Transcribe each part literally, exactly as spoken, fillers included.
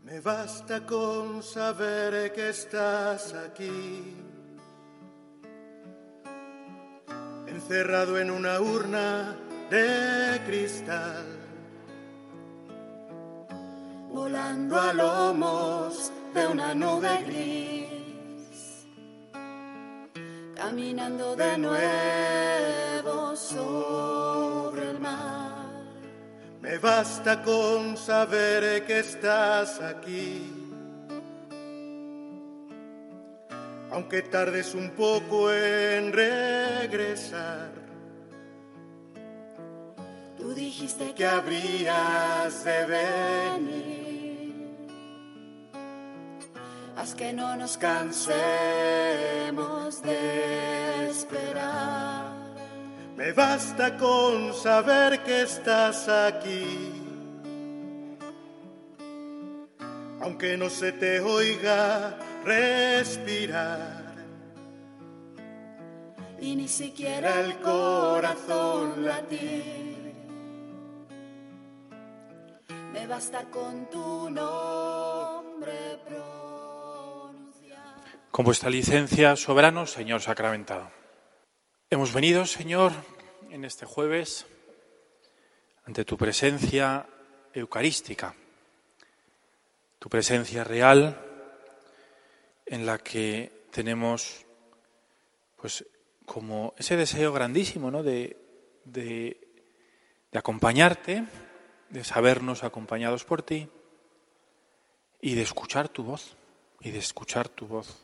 Me basta con saber que estás aquí, encerrado en una urna de cristal, volando a lomos de una nube gris, caminando de nuevo sobre el mar. Me basta con saber que estás aquí, aunque tardes un poco en regresar. Tú dijiste que habrías de venir, haz que no nos cansemos de esperar. Me basta con saber que estás aquí, aunque no se te oiga respirar y ni siquiera el corazón latir. Me basta con tu nombre pronunciar. Con vuestra licencia, soberano Señor sacramentado. Hemos venido, Señor, en este jueves ante tu presencia eucarística, tu presencia real, en la que tenemos pues como ese deseo grandísimo, ¿no? de, de, de acompañarte, de sabernos acompañados por ti y de escuchar tu voz, y de escuchar tu voz.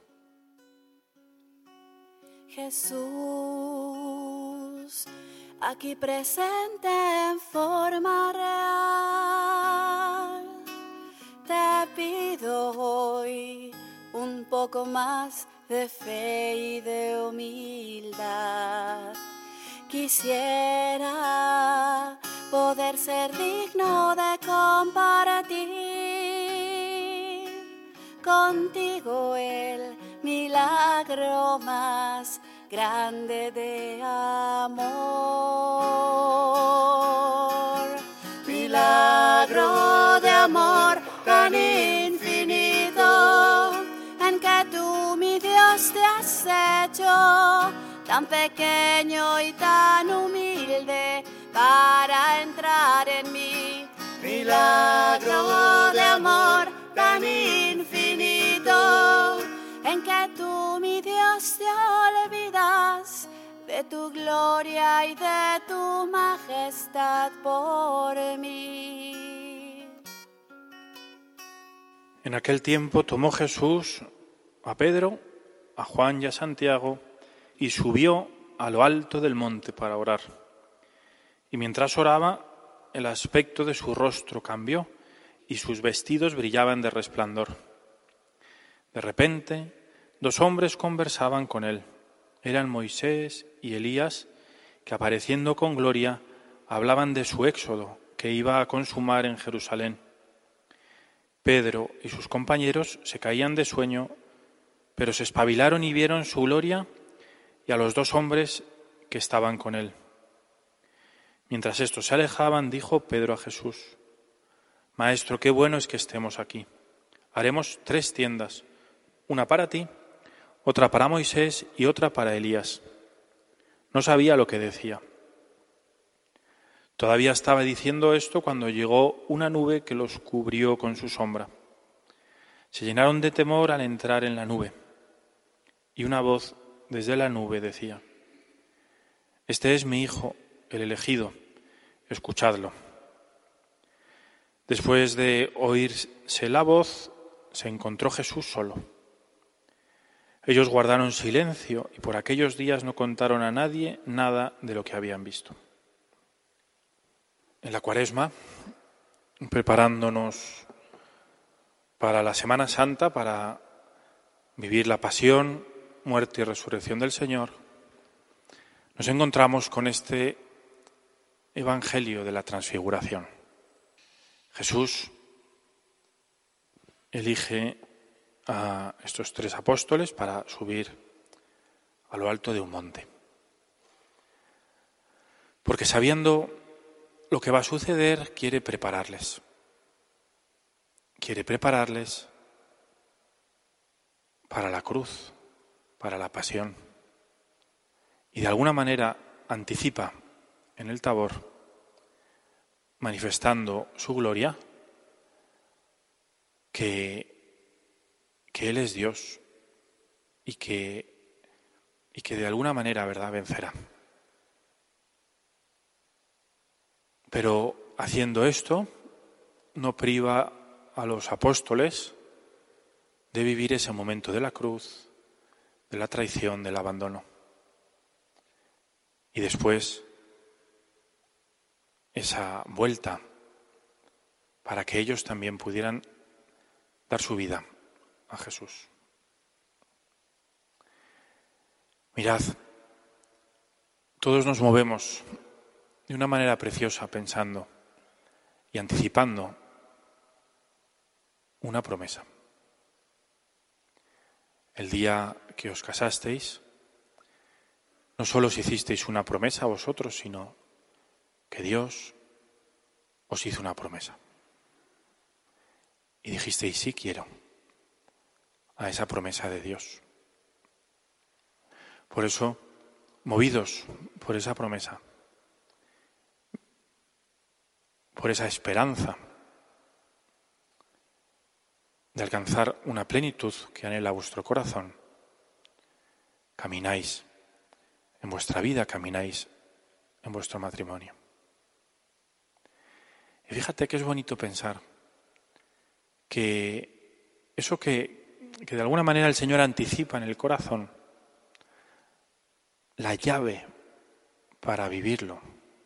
Jesús, aquí presente en forma real, te pido hoy un poco más de fe y de humildad. Quisiera poder ser digno de compartir contigo el milagro más grande de amor. Milagro de amor tan infinito, en que tú, mi Dios, te has hecho tan pequeño y tan humilde para entrar en mí. Milagro de amor tan infinito, en que tú, mi Dios, te olvidas de tu gloria y de tu majestad por mí. En aquel tiempo tomó Jesús a Pedro, a Juan y a Santiago y subió a lo alto del monte para orar. Y mientras oraba, el aspecto de su rostro cambió y sus vestidos brillaban de resplandor. De repente, dos hombres conversaban con él. Eran Moisés y Elías, que apareciendo con gloria, hablaban de su éxodo que iba a consumar en Jerusalén. Pedro y sus compañeros se caían de sueño, pero se espabilaron y vieron su gloria y a los dos hombres que estaban con él. Mientras estos se alejaban, dijo Pedro a Jesús: Maestro, qué bueno es que estemos aquí. Haremos tres tiendas, una para ti, otra para Moisés y otra para Elías. No sabía lo que decía. Todavía estaba diciendo esto cuando llegó una nube que los cubrió con su sombra. Se llenaron de temor al entrar en la nube. Y una voz desde la nube decía: Este es mi Hijo, el elegido, escuchadlo. Después de oírse la voz, se encontró Jesús solo. Ellos guardaron silencio y por aquellos días no contaron a nadie nada de lo que habían visto. En la Cuaresma, preparándonos para la Semana Santa, para vivir la pasión, muerte y resurrección del Señor, nos encontramos con este Evangelio de la Transfiguración. Jesús elige a estos tres apóstoles para subir a lo alto de un monte. Porque sabiendo lo que va a suceder, quiere prepararles. quiere prepararles para la cruz, para la pasión. Y de alguna manera anticipa en el Tabor, manifestando su gloria, que, que Él es Dios y que, y que de alguna manera, ¿verdad?, vencerá. Pero haciendo esto, no priva a los apóstoles de vivir ese momento de la cruz, de la traición, del abandono. Y después, esa vuelta para que ellos también pudieran dar su vida a Jesús. Mirad, todos nos movemos de una manera preciosa pensando y anticipando una promesa. El día que os casasteis, no solo os hicisteis una promesa a vosotros, sino que Dios os hizo una promesa. Y dijisteis, sí quiero, a esa promesa de Dios. Por eso, movidos por esa promesa, por esa esperanza de alcanzar una plenitud que anhela vuestro corazón, camináis en vuestra vida, camináis en vuestro matrimonio. Y fíjate que es bonito pensar que eso que, que de alguna manera el Señor anticipa en el corazón, la llave para vivirlo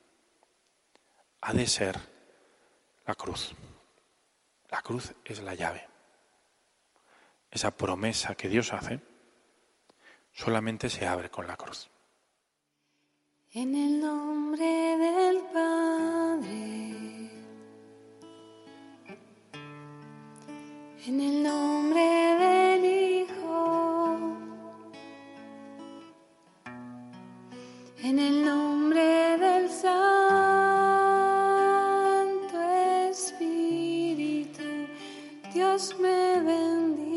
ha de ser la cruz. La cruz es la llave. Esa promesa que Dios hace solamente se abre con la cruz. En el nombre del Padre, en el nombre del Hijo, en el nombre del Santo Espíritu, Dios me bendice.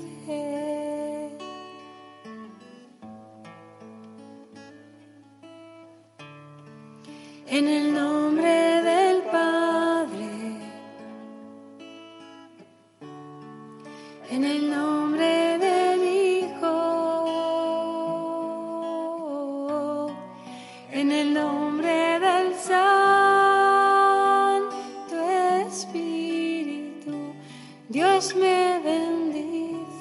En el nombre del Padre, en el nombre del Hijo, en el nombre del Santo Espíritu, Dios me bendice.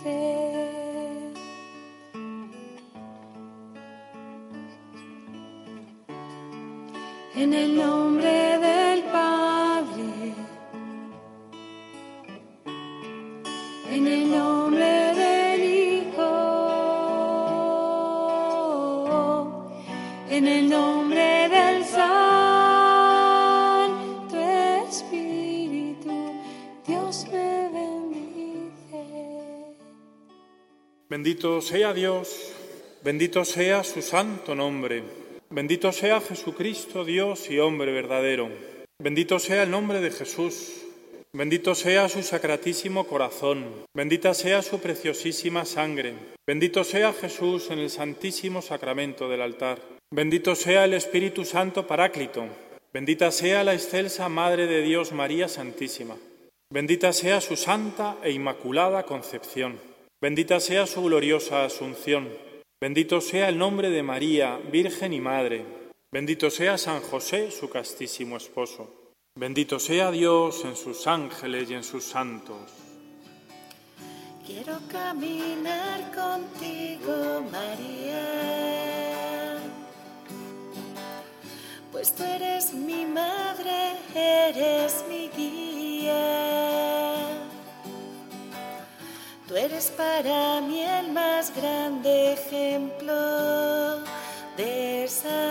En el nombre del Padre, en el nombre del Hijo, en el nombre del Santo Espíritu, Dios me bendice. Bendito sea Dios, bendito sea su santo nombre. Bendito sea Jesucristo, Dios y hombre verdadero. Bendito sea el nombre de Jesús. Bendito sea su sacratísimo corazón. Bendita sea su preciosísima sangre. Bendito sea Jesús en el santísimo sacramento del altar. Bendito sea el Espíritu Santo Paráclito. Bendita sea la excelsa Madre de Dios María Santísima. Bendita sea su santa e inmaculada concepción. Bendita sea su gloriosa asunción. Bendito sea el nombre de María, Virgen y Madre. Bendito sea San José, su castísimo esposo. Bendito sea Dios en sus ángeles y en sus santos. Quiero caminar contigo, María, pues tú eres mi madre, eres mi guía. Tú eres para mí el más grande ejemplo de esa